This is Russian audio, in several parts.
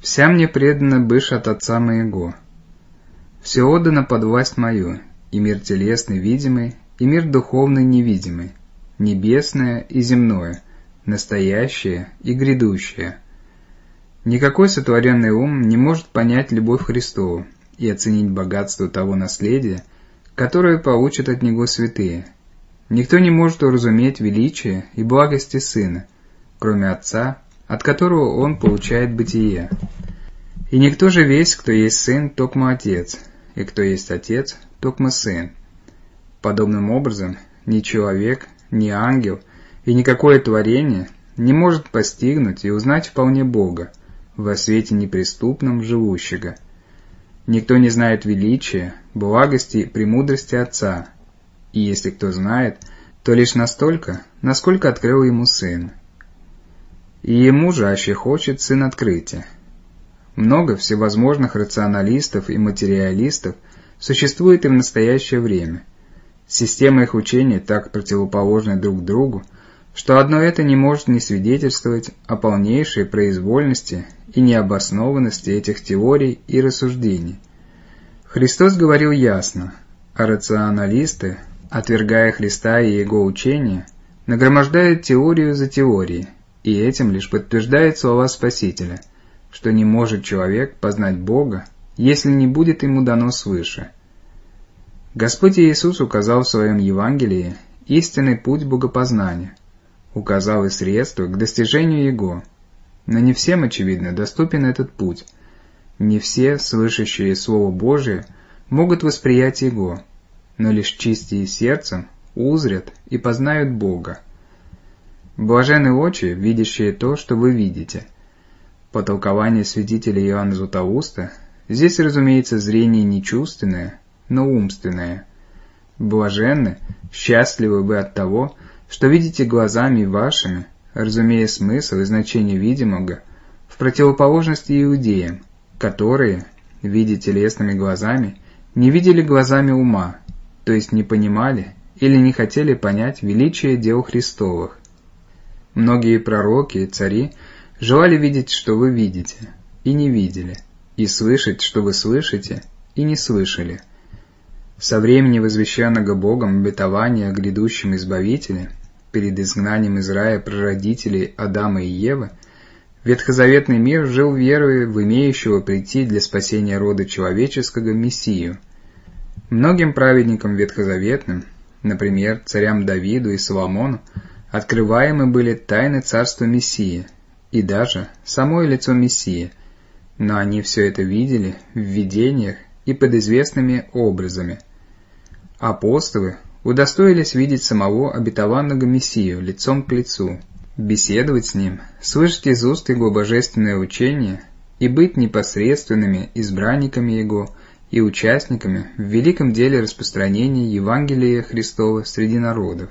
Вся мне предана бышь от отца моего. Все отдано под власть мою, и мир телесный видимый, и мир духовный невидимый, небесное и земное, настоящее и грядущее. Никакой сотворенный ум не может понять любовь Христову и оценить богатство того наследия, которое получат от Него святые. Никто не может уразуметь величие и благости Сына, кроме Отца, от которого Он получает бытие. И никто же весь, кто есть Сын, токмо Отец, и кто есть Отец, токмо Сын. Подобным образом, ни человек, ни ангел и никакое творение не может постигнуть и узнать вполне Бога, во свете неприступном живущего. Никто не знает величия, благости и премудрости Отца, и если кто знает, то лишь настолько, насколько открыл ему Сын. И ему же аще хочет Сын открытия. Много всевозможных рационалистов и материалистов существует и в настоящее время. Системы их учения так противоположны друг другу, что одно это не может не свидетельствовать о полнейшей произвольности и необоснованности этих теорий и рассуждений. Христос говорил ясно, а рационалисты, отвергая Христа и Его учение, нагромождают теорию за теорией, и этим лишь подтверждает слова Спасителя, что не может человек познать Бога, если не будет ему дано свыше. Господь Иисус указал в Своем Евангелии истинный путь богопознания, указал и средства к достижению Его, но не всем, очевидно, доступен этот путь. Не все, слышащие Слово Божие, могут восприять Его, но лишь чистые сердцем узрят и познают Бога. Блаженны очи, видящие то, что вы видите. По толкованию святителя Иоанна Златоуста, здесь, разумеется, зрение не чувственное, но умственное. Блаженны, счастливы вы от того, что видите глазами вашими, разумея смысл и значение видимого, в противоположности иудеям, которые, видя телесными глазами, не видели глазами ума, то есть не понимали или не хотели понять величие дел Христовых. Многие пророки и цари желали видеть, что вы видите, и не видели, и слышать, что вы слышите, и не слышали. Со времени возвещенного Богом обетования о грядущем Избавителе, перед изгнанием из рая прародителей Адама и Евы, ветхозаветный мир жил верой в имеющего прийти для спасения рода человеческого Мессию. Многим праведникам ветхозаветным, например, царям Давиду и Соломону, открываемы были тайны царства Мессии и даже само лицо Мессии, но они все это видели в видениях и под известными образами. Апостолы удостоились видеть самого обетованного Мессию лицом к лицу, беседовать с ним, слышать из уст Его божественное учение и быть непосредственными избранниками Его и участниками в великом деле распространения Евангелия Христова среди народов.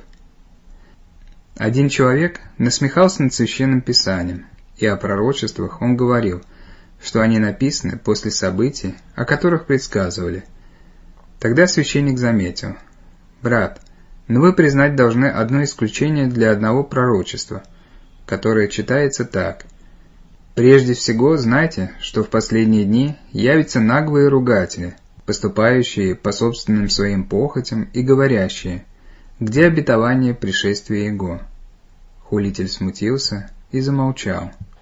Один человек насмехался над Священным Писанием, и о пророчествах он говорил, что они написаны после событий, о которых предсказывали. Тогда священник заметил: «Брат, но вы признать должны одно исключение для одного пророчества, которое читается так: «Прежде всего знайте, что в последние дни явятся наглые ругатели, поступающие по собственным своим похотям и говорящие: где обетование пришествия Его?» Хулитель смутился и замолчал.